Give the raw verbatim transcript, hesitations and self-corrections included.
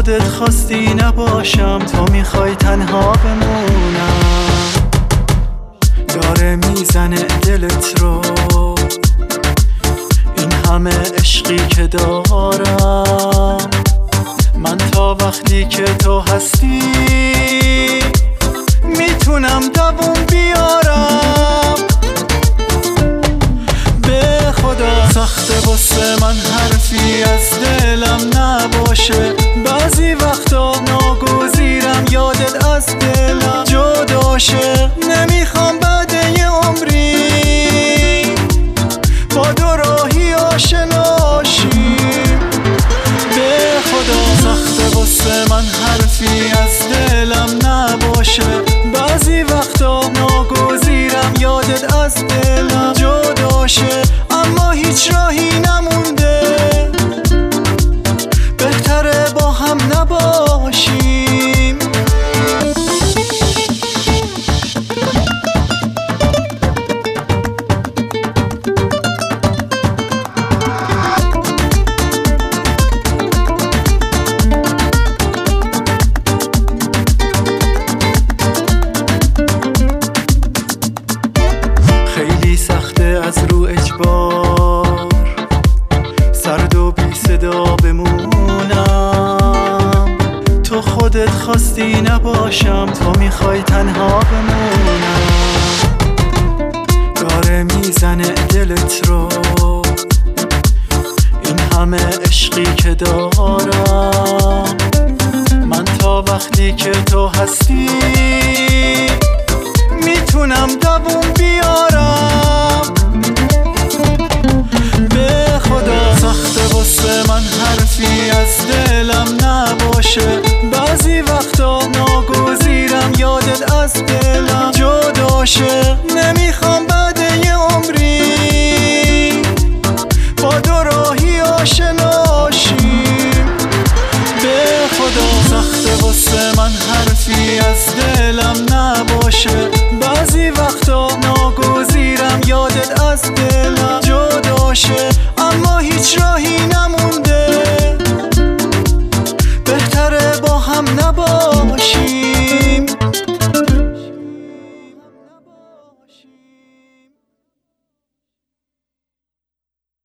خودت خواستی نباشم، تو میخوای تنها بمونم. داره میزنه دلت رو این همه عشقی که دارم. من تا وقتی که تو هستی میتونم دووم بیارم. به خدا سخته واسه من حرفی از دلم نباشه. بعضی وقتا ناگزیرم یادت از دلم جداشه. نمیخوام بعد یه عمری با دو راهی آشنا شیم. به خدا سخته واسه من حرفی از دلم نباشه. بعضی وقتا ناگزیرم یادت از دلم جداشه. اما هیچ راهی نمونده، بهتره با هم نباشیم. خیلی سخته از رو اجبار سرد و بی صدا بمونم. تو خودت خواستی نباشم، تو میخوای تنها بمونم. داره میزنه دلت رو این همه عشقی که دارم. من تا وقتی که تو هستی میتونم دووم بیارم. به خدا سخته واسه من حرفی از دلم نباشه. بعضی وقتا ناگزیرم یادت از دلم جداشه. نمیخوام بعد یه عمری با دو راهی آشنا شیم. به خدا سخته واسه من حرفی از دلم نباشه. بعضی وقتا ناگزیرم یادت از دلم جداشه. اما هیچ راهی نمونده، بهتره با هم نباشیم.